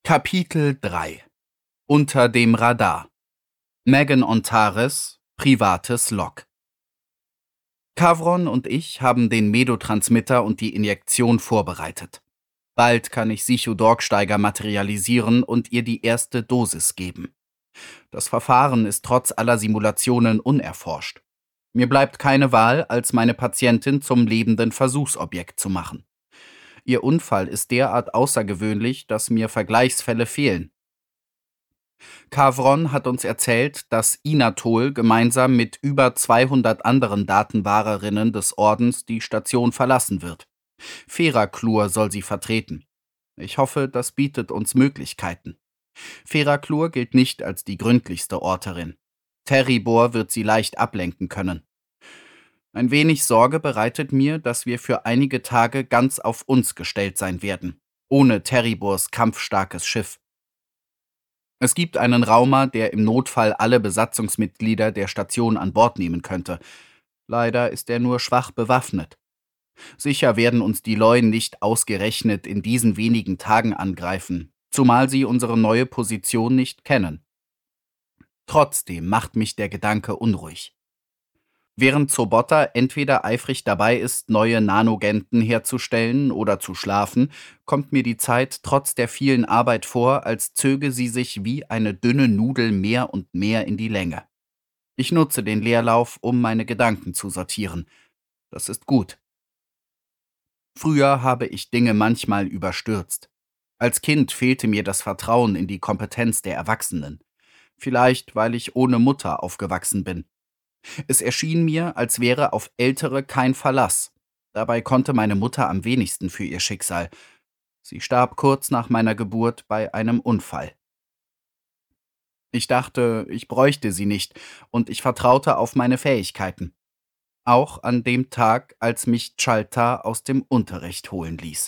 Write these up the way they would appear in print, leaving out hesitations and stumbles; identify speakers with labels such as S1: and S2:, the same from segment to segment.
S1: Kapitel 3 Unter dem Radar Megan Ontares privates Log. Kavron und ich haben den Medotransmitter und die Injektion vorbereitet. Bald kann ich Sichu Dorksteiger materialisieren und ihr die erste Dosis geben. Das Verfahren ist trotz aller Simulationen unerforscht. Mir bleibt keine Wahl, als meine Patientin zum lebenden Versuchsobjekt zu machen. Ihr Unfall ist derart außergewöhnlich, dass mir Vergleichsfälle fehlen. Kavron hat uns erzählt, dass Inatol gemeinsam mit über 200 anderen Datenwahrerinnen des Ordens die Station verlassen wird. Feraklur soll sie vertreten. Ich hoffe, das bietet uns Möglichkeiten. Feraklur gilt nicht als die gründlichste Orterin. Terribor wird sie leicht ablenken können. Ein wenig Sorge bereitet mir, dass wir für einige Tage ganz auf uns gestellt sein werden, ohne Terribors kampfstarkes Schiff. Es gibt einen Raumer, der im Notfall alle Besatzungsmitglieder der Station an Bord nehmen könnte. Leider ist er nur schwach bewaffnet. Sicher werden uns die Leuen nicht ausgerechnet in diesen wenigen Tagen angreifen, zumal sie unsere neue Position nicht kennen. Trotzdem macht mich der Gedanke unruhig. Während Zobotta entweder eifrig dabei ist, neue Nanogenten herzustellen oder zu schlafen, kommt mir die Zeit trotz der vielen Arbeit vor, als zöge sie sich wie eine dünne Nudel mehr und mehr in die Länge. Ich nutze den Leerlauf, um meine Gedanken zu sortieren. Das ist gut. Früher habe ich Dinge manchmal überstürzt. Als Kind fehlte mir das Vertrauen in die Kompetenz der Erwachsenen. Vielleicht, weil ich ohne Mutter aufgewachsen bin. Es erschien mir, als wäre auf Ältere kein Verlass. Dabei konnte meine Mutter am wenigsten für ihr Schicksal. Sie starb kurz nach meiner Geburt bei einem Unfall. Ich dachte, ich bräuchte sie nicht, und ich vertraute auf meine Fähigkeiten. Auch an dem Tag, als mich Chalta aus dem Unterricht holen ließ.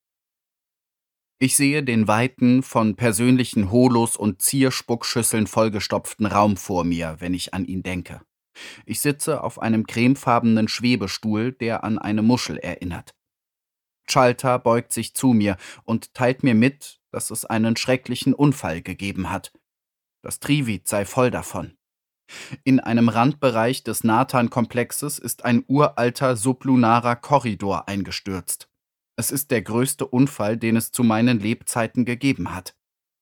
S1: Ich sehe den weiten, von persönlichen Holos und Zierspuckschüsseln vollgestopften Raum vor mir, wenn ich an ihn denke. Ich sitze auf einem cremefarbenen Schwebestuhl, der an eine Muschel erinnert. Chalta beugt sich zu mir und teilt mir mit, dass es einen schrecklichen Unfall gegeben hat. Das Trivid sei voll davon. In einem Randbereich des Nathan-Komplexes ist ein uralter sublunarer Korridor eingestürzt. Es ist der größte Unfall, den es zu meinen Lebzeiten gegeben hat.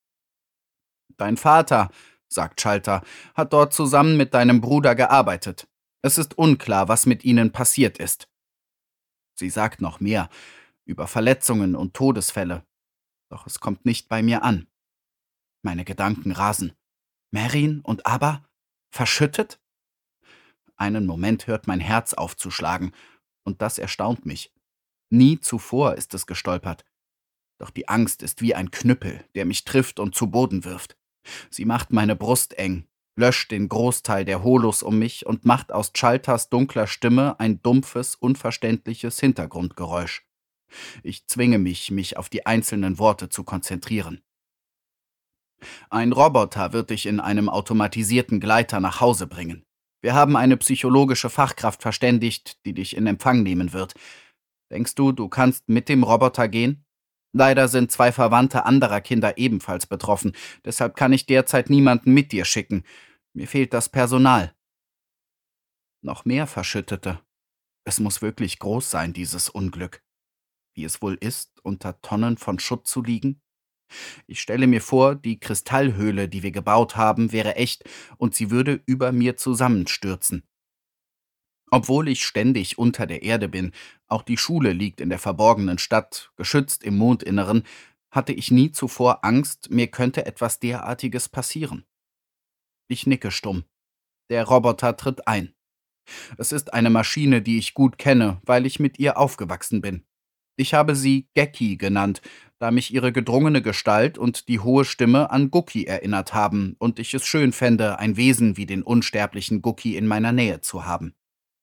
S1: Dein Vater, sagt Chalta, hat dort zusammen mit deinem Bruder gearbeitet. Es ist unklar, was mit ihnen passiert ist. Sie sagt noch mehr, über Verletzungen und Todesfälle. Doch es kommt nicht bei mir an. Meine Gedanken rasen. Merin und Abba? Verschüttet? Einen Moment hört mein Herz aufzuschlagen, und das erstaunt mich. Nie zuvor ist es gestolpert. Doch die Angst ist wie ein Knüppel, der mich trifft und zu Boden wirft. Sie macht meine Brust eng, löscht den Großteil der Holos um mich und macht aus Chaltas dunkler Stimme ein dumpfes, unverständliches Hintergrundgeräusch. Ich zwinge mich auf die einzelnen Worte zu konzentrieren. Ein Roboter wird dich in einem automatisierten Gleiter nach Hause bringen. Wir haben eine psychologische Fachkraft verständigt, die dich in Empfang nehmen wird. Denkst du, du kannst mit dem Roboter gehen? Leider sind 2 Verwandte anderer Kinder ebenfalls betroffen, deshalb kann ich derzeit niemanden mit dir schicken. Mir fehlt das Personal. Noch mehr Verschüttete. Es muss wirklich groß sein, dieses Unglück. Wie es wohl ist, unter Tonnen von Schutt zu liegen? Ich stelle mir vor, die Kristallhöhle, die wir gebaut haben, wäre echt und sie würde über mir zusammenstürzen. Obwohl ich ständig unter der Erde bin, auch die Schule liegt in der verborgenen Stadt, geschützt im Mondinneren, hatte ich nie zuvor Angst, mir könnte etwas derartiges passieren. Ich nicke stumm. Der Roboter tritt ein. Es ist eine Maschine, die ich gut kenne, weil ich mit ihr aufgewachsen bin. Ich habe sie Geki genannt, da mich ihre gedrungene Gestalt und die hohe Stimme an Guki erinnert haben und ich es schön fände, ein Wesen wie den unsterblichen Guki in meiner Nähe zu haben.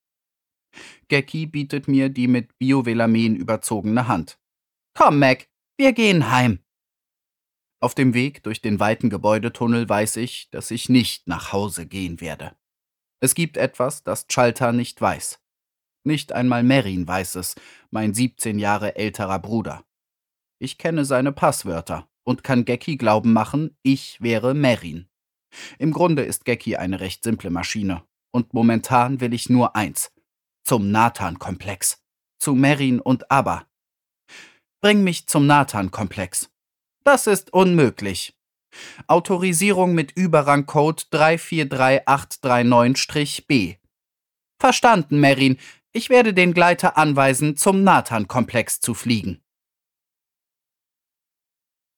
S1: Geki bietet mir die mit Biovelamen überzogene Hand. Komm, Mac, wir gehen heim. Auf dem Weg durch den weiten Gebäudetunnel weiß ich, dass ich nicht nach Hause gehen werde. Es gibt etwas, das Chalta nicht weiß. Nicht einmal Merin weiß es, mein 17 Jahre älterer Bruder. Ich kenne seine Passwörter und kann Gecki glauben machen, ich wäre Merin. Im Grunde ist Gecki eine recht simple Maschine. Und momentan will ich nur eins: zum Nathan-Komplex. Zu Merin und Abba. Bring mich zum Nathan-Komplex. Das ist unmöglich. Autorisierung mit Überrangcode 343839-B. Verstanden, Merin. Ich werde den Gleiter anweisen, zum Nathan-Komplex zu fliegen.